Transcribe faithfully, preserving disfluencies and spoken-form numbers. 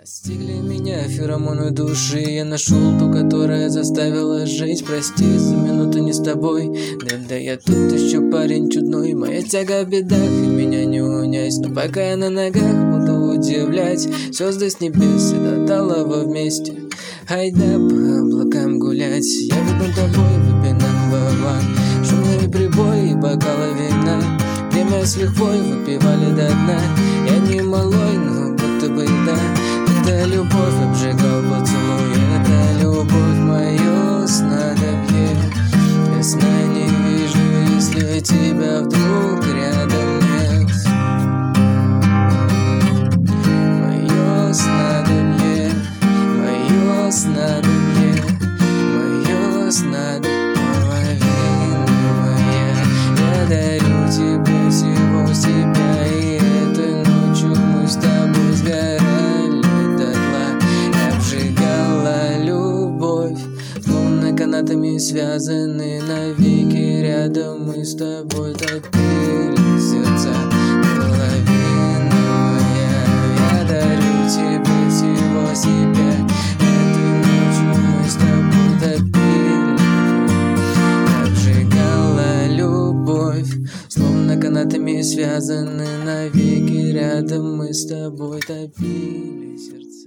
Настигли меня феромоны души. Я нашел ту, которая заставила жить. Прости за минуту не с тобой. Да, да я тут еще парень чудной. Моя тяга в бедах, и меня не унять. Но пока я на ногах, буду удивлять звезды с небес и до талого вместе. Айда по облакам гулять. Я веду тобой, выпей number one. Шумные прибои и бокалы вина. Время с лихвой выпивали до дна. Я не малой, но будто бы да. Это любовь обжигал поцелуй. Это любовь мое снадобье. Я сна не вижу, если тебя вдруг рядом нет. Мое снадобье, мое снадобье, мое снадобье, половина моя. Я дарю тебе всего себя, и этой ночью мы с тобой сгорали дотла. Обжигала любовь, словно канатами связаны навеки. Рядом мы с тобой топили сердца. Половина моя, я дарю тебе всего себя. Этой ночью мы с тобой топили. Обжигала любовь, словно канатами связаны навеки. Рядом мы с тобой топили сердца.